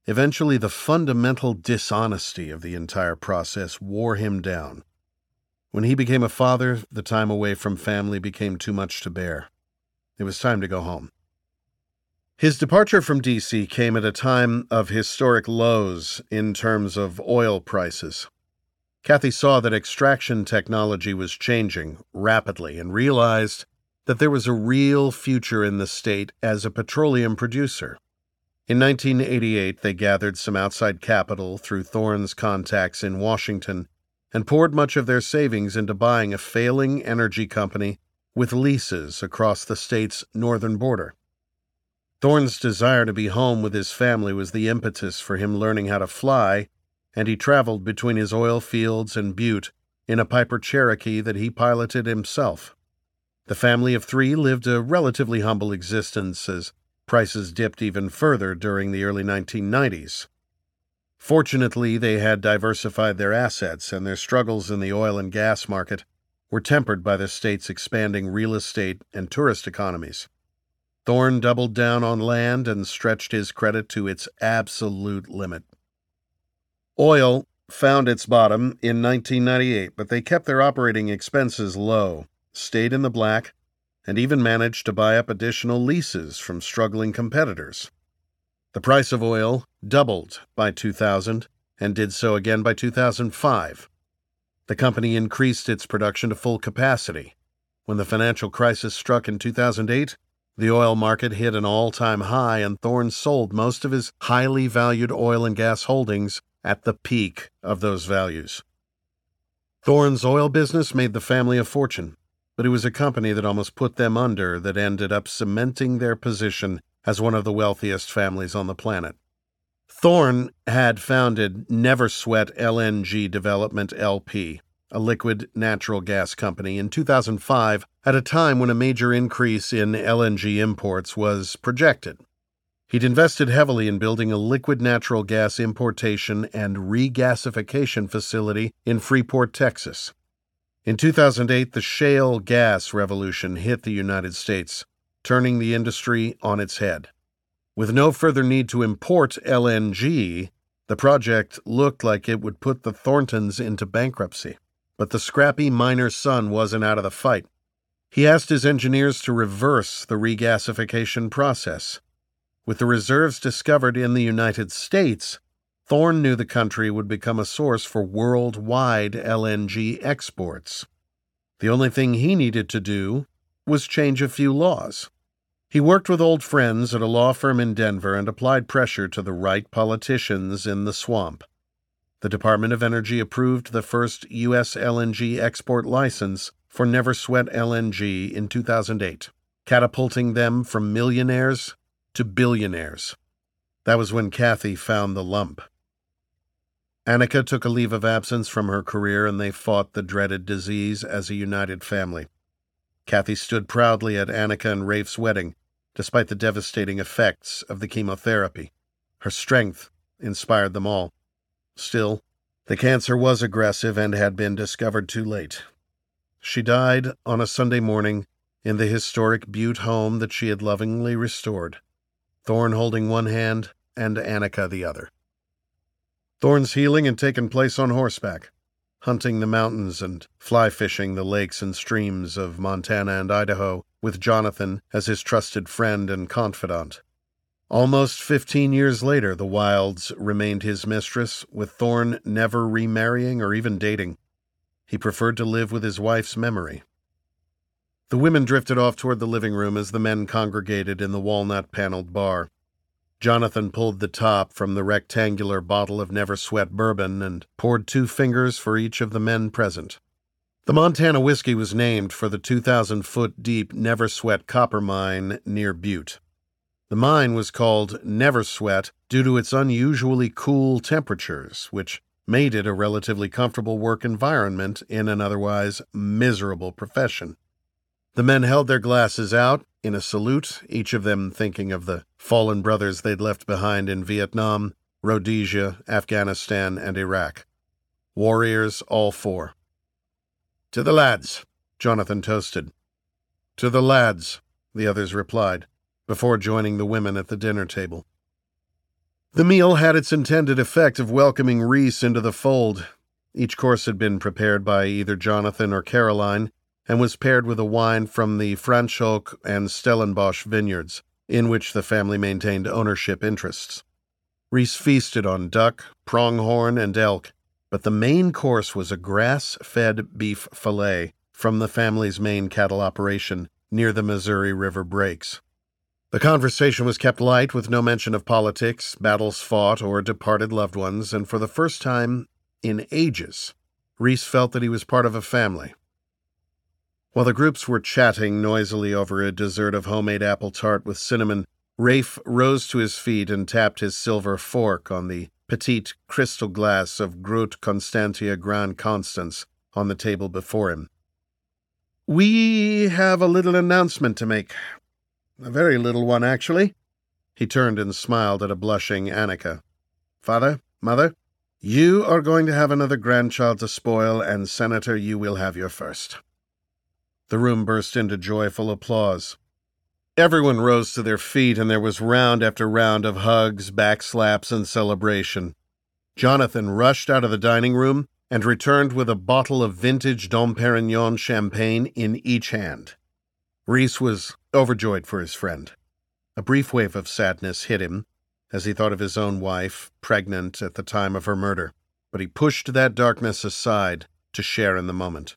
Eventually, the fundamental dishonesty of the entire process wore him down. When he became a father, the time away from family became too much to bear. It was time to go home. His departure from D.C. came at a time of historic lows in terms of oil prices. Kathy saw that extraction technology was changing rapidly and realized that there was a real future in the state as a petroleum producer. In 1988, they gathered some outside capital through Thorne's contacts in Washington and poured much of their savings into buying a failing energy company with leases across the state's northern border. Thorne's desire to be home with his family was the impetus for him learning how to fly, and he traveled between his oil fields and Butte in a Piper Cherokee that he piloted himself. The family of three lived a relatively humble existence as prices dipped even further during the early 1990s. Fortunately, they had diversified their assets, and their struggles in the oil and gas market were tempered by the state's expanding real estate and tourist economies. Thorne doubled down on land and stretched his credit to its absolute limit. Oil found its bottom in 1998, but they kept their operating expenses low, stayed in the black, and even managed to buy up additional leases from struggling competitors. The price of oil doubled by 2000 and did so again by 2005. The company increased its production to full capacity. When the financial crisis struck in 2008, the oil market hit an all-time high, and Thorne sold most of his highly valued oil and gas holdings at the peak of those values. Thorne's oil business made the family a fortune, but it was a company that almost put them under that ended up cementing their position as one of the wealthiest families on the planet. Thorne had founded Never Sweat LNG Development LP, a liquid natural gas company, in 2005 at a time when a major increase in LNG imports was projected. He'd invested heavily in building a liquid natural gas importation and regasification facility in Freeport, Texas. In 2008, the shale gas revolution hit the United States, turning the industry on its head. With no further need to import LNG, the project looked like it would put the Thorntons into bankruptcy. But the scrappy miner son wasn't out of the fight. He asked his engineers to reverse the regasification process. With the reserves discovered in the United States, Thorne knew the country would become a source for worldwide LNG exports. The only thing he needed to do was change a few laws. He worked with old friends at a law firm in Denver and applied pressure to the right politicians in the swamp. The Department of Energy approved the first U.S. LNG export license for Never Sweat LNG in 2008, catapulting them from millionaires to billionaires. That was when Kathy found the lump. Annika took a leave of absence from her career, and they fought the dreaded disease as a united family. Kathy stood proudly at Annika and Rafe's wedding, despite the devastating effects of the chemotherapy. Her strength inspired them all. Still, the cancer was aggressive and had been discovered too late. She died on a Sunday morning in the historic Butte home that she had lovingly restored, Thorne holding one hand and Annika the other. Thorne's healing had taken place on horseback, hunting the mountains and fly fishing the lakes and streams of Montana and Idaho, with Jonathan as his trusted friend and confidant. Almost 15 years later, the wilds remained his mistress, with Thorne never remarrying or even dating. He preferred to live with his wife's memory. The women drifted off toward the living room as the men congregated in the walnut-paneled bar. Jonathan pulled the top from the rectangular bottle of Never Sweat bourbon and poured 2 fingers for each of the men present. The Montana whiskey was named for the 2,000-foot-deep Never Sweat copper mine near Butte. The mine was called Never Sweat due to its unusually cool temperatures, which made it a relatively comfortable work environment in an otherwise miserable profession. The men held their glasses out in a salute, each of them thinking of the fallen brothers they'd left behind in Vietnam, Rhodesia, Afghanistan, and Iraq. Warriors, all 4. "To the lads," Jonathan toasted. "To the lads," the others replied, before joining the women at the dinner table. The meal had its intended effect of welcoming Reese into the fold. Each course had been prepared by either Jonathan or Caroline, and was paired with a wine from the Franschhoek and Stellenbosch vineyards, in which the family maintained ownership interests. Reese feasted on duck, pronghorn, and elk, but the main course was a grass-fed beef fillet from the family's main cattle operation near the Missouri River breaks. The conversation was kept light, with no mention of politics, battles fought, or departed loved ones, and for the first time in ages, Reese felt that he was part of a family. While the groups were chatting noisily over a dessert of homemade apple tart with cinnamon, Rafe rose to his feet and tapped his silver fork on the petite crystal glass of Groot Constantia Grand Constance on the table before him. "We have a little announcement to make. A very little one, actually." He turned and smiled at a blushing Annika. "Father, Mother, you are going to have another grandchild to spoil, and Senator, you will have your first." The room burst into joyful applause. Everyone rose to their feet, and there was round after round of hugs, backslaps, and celebration. Jonathan rushed out of the dining room and returned with a bottle of vintage Dom Perignon champagne in each hand. Reese was overjoyed for his friend. A brief wave of sadness hit him as he thought of his own wife, pregnant at the time of her murder, but he pushed that darkness aside to share in the moment.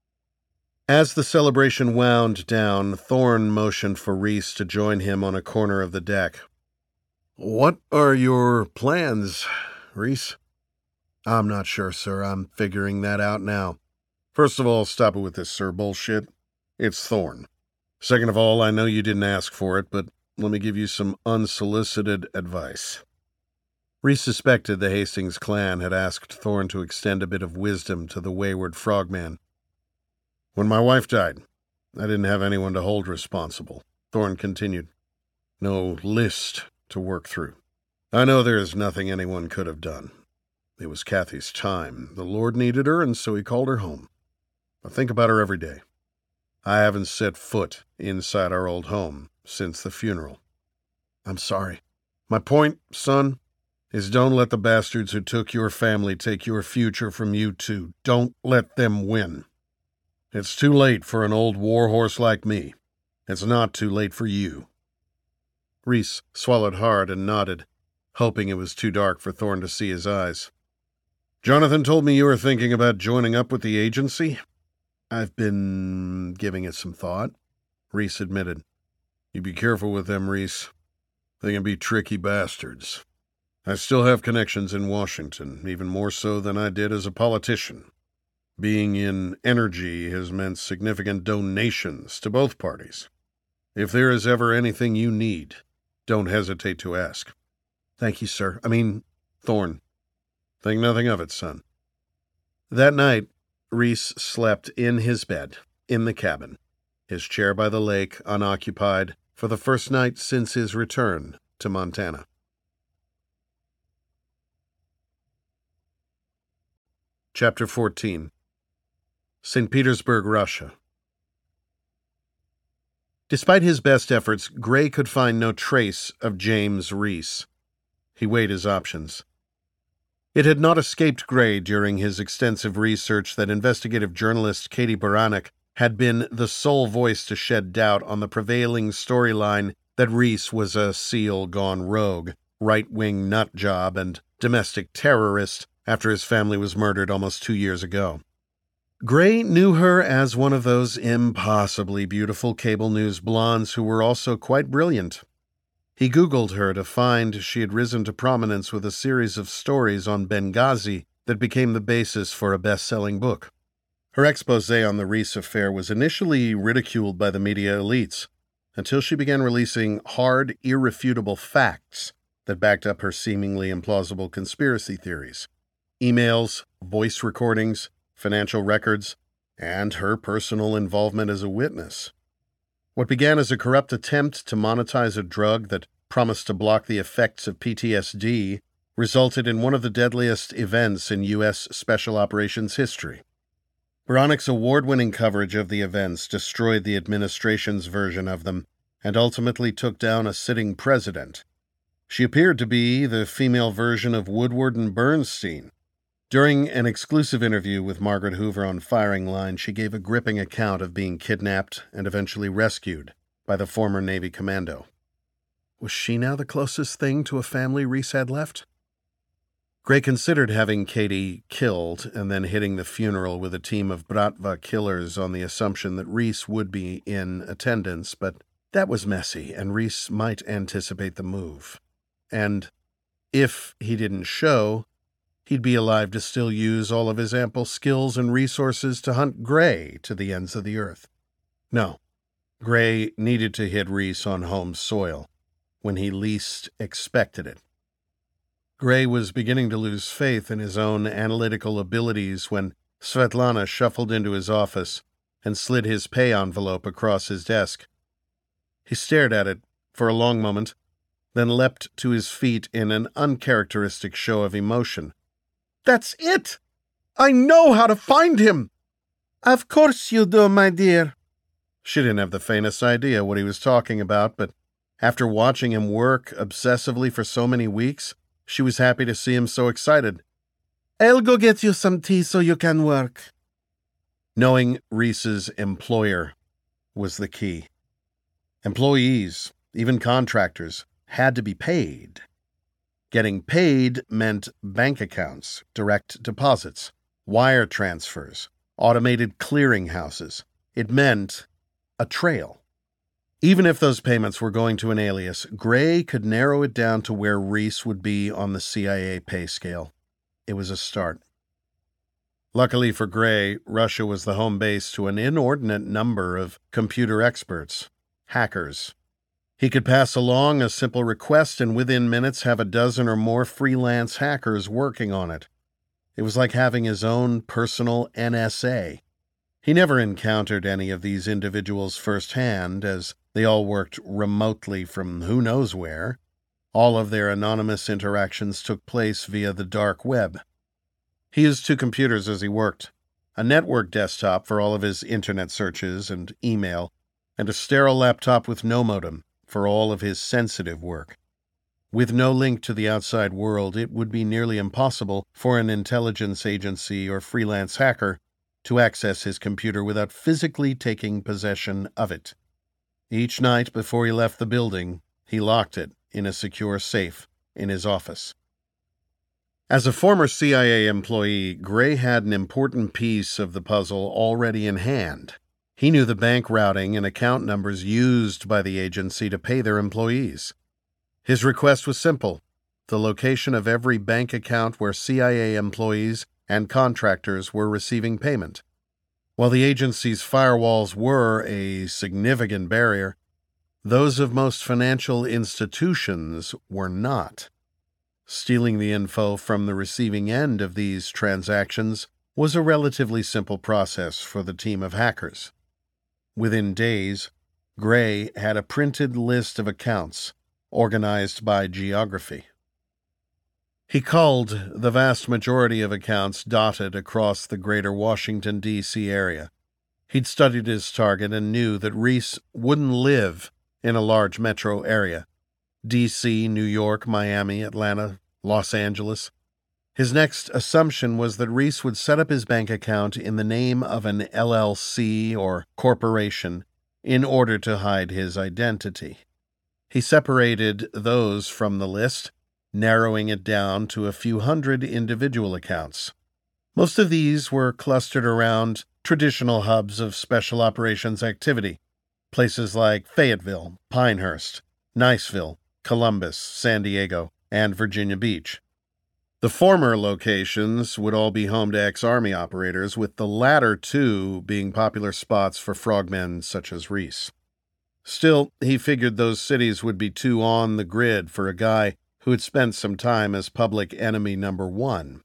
As the celebration wound down, Thorne motioned for Reese to join him on a corner of the deck. "What are your plans, Reese?" "I'm not sure, sir. I'm figuring that out now." "First of all, stop it with this sir bullshit. It's Thorne. Second of all, I know you didn't ask for it, but let me give you some unsolicited advice." Reese suspected the Hastings clan had asked Thorne to extend a bit of wisdom to the wayward frogman. "When my wife died, I didn't have anyone to hold responsible," Thorne continued. "No list to work through. I know there is nothing anyone could have done. It was Kathy's time. The Lord needed her, and so he called her home. I think about her every day. I haven't set foot inside our old home since the funeral." "I'm sorry." "My point, son, is don't let the bastards who took your family take your future from you too. Don't let them win. It's too late for an old warhorse like me. It's not too late for you." Reese swallowed hard and nodded, hoping it was too dark for Thorne to see his eyes. "Jonathan told me you were thinking about joining up with the agency?" "I've been giving it some thought," Reese admitted. "You be careful with them, Reese. They can be tricky bastards. I still have connections in Washington, even more so than I did as a politician. Being in energy has meant significant donations to both parties. If there is ever anything you need, don't hesitate to ask." "Thank you, sir. Thorne." "Think nothing of it, son." That night, Reese slept in his bed, in the cabin, his chair by the lake unoccupied for the first night since his return to Montana. Chapter 14. St. Petersburg, Russia. Despite his best efforts, Gray could find no trace of James Reese. He weighed his options. It had not escaped Gray during his extensive research that investigative journalist Katie Baranek had been the sole voice to shed doubt on the prevailing storyline that Reese was a SEAL gone rogue, right-wing nutjob, and domestic terrorist after his family was murdered almost 2 years ago. Gray knew her as one of those impossibly beautiful cable news blondes who were also quite brilliant. He Googled her to find she had risen to prominence with a series of stories on Benghazi that became the basis for a best-selling book. Her expose on the Reese affair was initially ridiculed by the media elites, until she began releasing hard, irrefutable facts that backed up her seemingly implausible conspiracy theories. Emails, voice recordings, financial records, and her personal involvement as a witness. What began as a corrupt attempt to monetize a drug that promised to block the effects of PTSD resulted in one of the deadliest events in U.S. Special Operations history. Baranek's award-winning coverage of the events destroyed the administration's version of them and ultimately took down a sitting president. She appeared to be the female version of Woodward and Bernstein. During an exclusive interview with Margaret Hoover on Firing Line, she gave a gripping account of being kidnapped and eventually rescued by the former Navy commando. Was she now the closest thing to a family Reese had left? Gray considered having Katie killed and then hitting the funeral with a team of Bratva killers on the assumption that Reese would be in attendance, but that was messy, and Reese might anticipate the move. And if he didn't show, he'd be alive to still use all of his ample skills and resources to hunt Gray to the ends of the earth. No, Gray needed to hit Reese on home soil, when he least expected it. Gray was beginning to lose faith in his own analytical abilities when Svetlana shuffled into his office and slid his pay envelope across his desk. He stared at it for a long moment, then leapt to his feet in an uncharacteristic show of emotion. "That's it! I know how to find him!" "Of course you do, my dear." She didn't have the faintest idea what he was talking about, but after watching him work obsessively for so many weeks, she was happy to see him so excited. "I'll go get you some tea so you can work." Knowing Reese's employer was the key. Employees, even contractors, had to be paid. Getting paid meant bank accounts, direct deposits, wire transfers, automated clearinghouses. It meant a trail. Even if those payments were going to an alias, Gray could narrow it down to where Reese would be on the CIA pay scale. It was a start. Luckily for Gray, Russia was the home base to an inordinate number of computer experts, hackers. He could pass along a simple request and within minutes have a dozen or more freelance hackers working on it. It was like having his own personal NSA. He never encountered any of these individuals firsthand, as they all worked remotely from who knows where. All of their anonymous interactions took place via the dark web. He used two computers as he worked, a network desktop for all of his internet searches and email, and a sterile laptop with no modem for all of his sensitive work. With no link to the outside world, it would be nearly impossible for an intelligence agency or freelance hacker to access his computer without physically taking possession of it. Each night before he left the building, he locked it in a secure safe in his office. As a former CIA employee, Gray had an important piece of the puzzle already in hand. He knew the bank routing and account numbers used by the agency to pay their employees. His request was simple: the location of every bank account where CIA employees and contractors were receiving payment. While the agency's firewalls were a significant barrier, those of most financial institutions were not. Stealing the info from the receiving end of these transactions was a relatively simple process for the team of hackers. Within days, Gray had a printed list of accounts, organized by geography. He culled the vast majority of accounts dotted across the greater Washington, D.C. area. He'd studied his target and knew that Reese wouldn't live in a large metro area: D.C., New York, Miami, Atlanta, Los Angeles. His next assumption was that Reese would set up his bank account in the name of an LLC or corporation in order to hide his identity. He separated those from the list, narrowing it down to a few hundred individual accounts. Most of these were clustered around traditional hubs of special operations activity, places like Fayetteville, Pinehurst, Niceville, Columbus, San Diego, and Virginia Beach. The former locations would all be home to ex-Army operators, with the latter two being popular spots for frogmen such as Reese. Still, he figured those cities would be too on the grid for a guy who had spent some time as public enemy number one.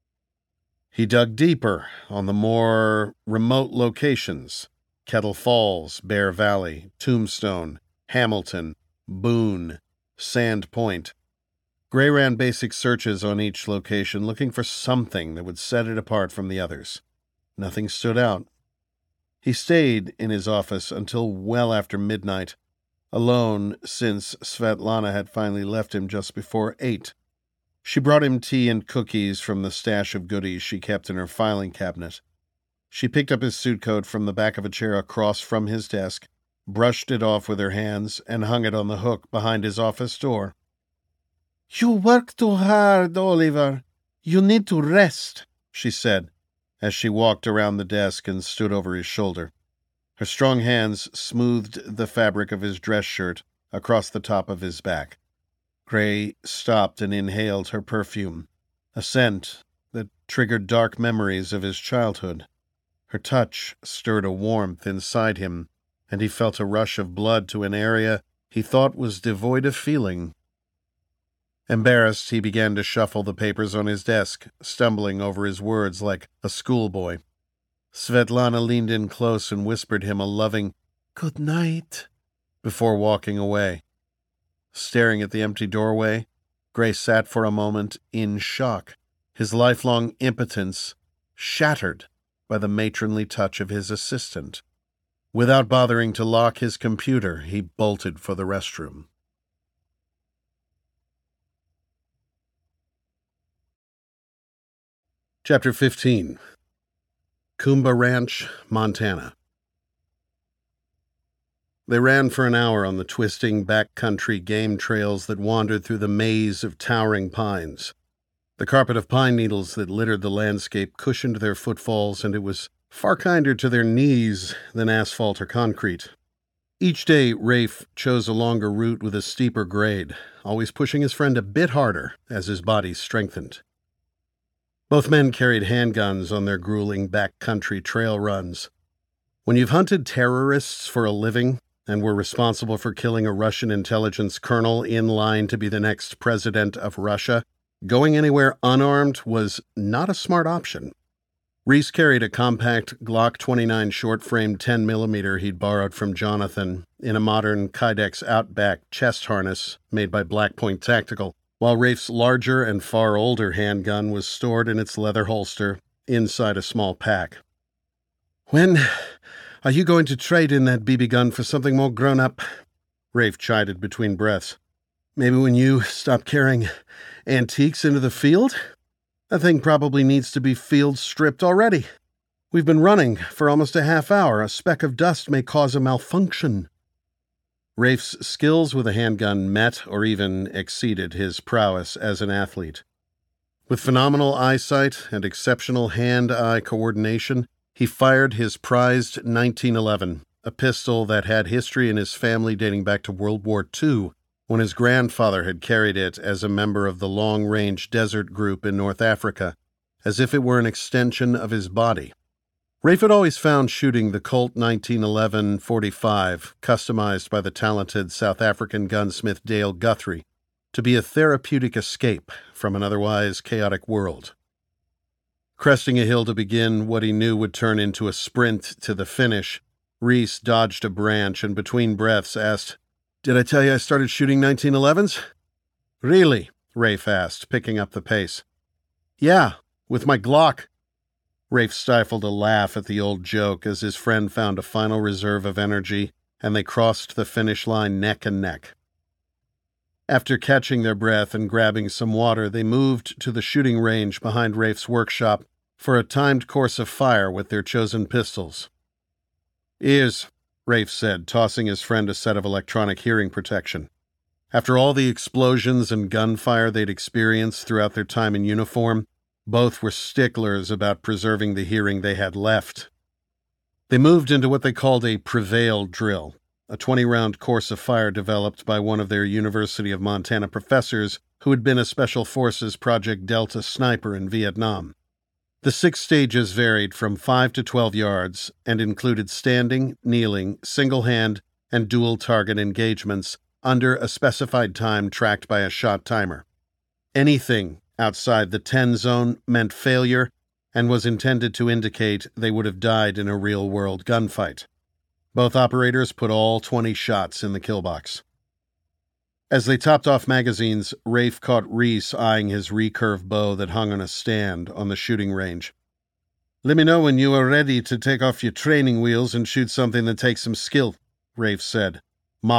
He dug deeper on the more remote locations: Kettle Falls, Bear Valley, Tombstone, Hamilton, Boone, Sand Point. Gray ran basic searches on each location, looking for something that would set it apart from the others. Nothing stood out. He stayed in his office until well after midnight, alone since Svetlana had finally left him just before 8. She brought him tea and cookies from the stash of goodies she kept in her filing cabinet. She picked up his suit coat from the back of a chair across from his desk, brushed it off with her hands, and hung it on the hook behind his office door. "You work too hard, Oliver. You need to rest," she said, as she walked around the desk and stood over his shoulder. Her strong hands smoothed the fabric of his dress shirt across the top of his back. Gray stopped and inhaled her perfume, a scent that triggered dark memories of his childhood. Her touch stirred a warmth inside him, and he felt a rush of blood to an area he thought was devoid of feeling. Embarrassed, he began to shuffle the papers on his desk, stumbling over his words like a schoolboy. Svetlana leaned in close and whispered him a loving "good night" before walking away. Staring at the empty doorway, Gray sat for a moment in shock, his lifelong impotence shattered by the matronly touch of his assistant. Without bothering to lock his computer, he bolted for the restroom. Chapter 15. Coomba Ranch, Montana. They ran for an hour on the twisting backcountry game trails that wandered through the maze of towering pines. The carpet of pine needles that littered the landscape cushioned their footfalls, and it was far kinder to their knees than asphalt or concrete. Each day, Rafe chose a longer route with a steeper grade, always pushing his friend a bit harder as his body strengthened. Both men carried handguns on their grueling backcountry trail runs. When you've hunted terrorists for a living and were responsible for killing a Russian intelligence colonel in line to be the next president of Russia, going anywhere unarmed was not a smart option. Reese carried a compact Glock 29 short-frame 10mm he'd borrowed from Jonathan in a modern Kydex Outback chest harness made by Blackpoint Tactical, while Rafe's larger and far older handgun was stored in its leather holster inside a small pack. "When are you going to trade in that BB gun for something more grown-up?" Rafe chided between breaths. "Maybe when you stop carrying antiques into the field? That thing probably needs to be field stripped already. We've been running for almost a half hour. A speck of dust may cause a malfunction." Rafe's skills with a handgun met or even exceeded his prowess as an athlete. With phenomenal eyesight and exceptional hand-eye coordination, he fired his prized 1911, a pistol that had history in his family dating back to World War II, when his grandfather had carried it as a member of the long-range desert group in North Africa, as if it were an extension of his body. Rafe had always found shooting the Colt 1911 .45, customized by the talented South African gunsmith Dale Guthrie, to be a therapeutic escape from an otherwise chaotic world. Cresting a hill to begin what he knew would turn into a sprint to the finish, Reese dodged a branch and between breaths asked, "Did I tell you I started shooting 1911s? "Really?" Rafe asked, picking up the pace. "Yeah, with my Glock." Rafe stifled a laugh at the old joke as his friend found a final reserve of energy, and they crossed the finish line neck and neck. After catching their breath and grabbing some water, they moved to the shooting range behind Rafe's workshop for a timed course of fire with their chosen pistols. "Ears," Rafe said, tossing his friend a set of electronic hearing protection. After all the explosions and gunfire they'd experienced throughout their time in uniform, both were sticklers about preserving the hearing they had left. They moved into what they called a Prevail drill, a 20-round course of fire developed by one of their University of Montana professors who had been a Special Forces Project Delta sniper in Vietnam. The 6 stages varied from 5 to 12 yards and included standing, kneeling, single-hand, and dual-target engagements under a specified time tracked by a shot timer. Anything outside the 10 zone meant failure and was intended to indicate they would have died in a real-world gunfight. Both operators put all 20 shots in the kill box. As they topped off magazines, Rafe caught Reese eyeing his recurve bow that hung on a stand on the shooting range. "Let me know when you are ready to take off your training wheels and shoot something that takes some skill," Rafe said,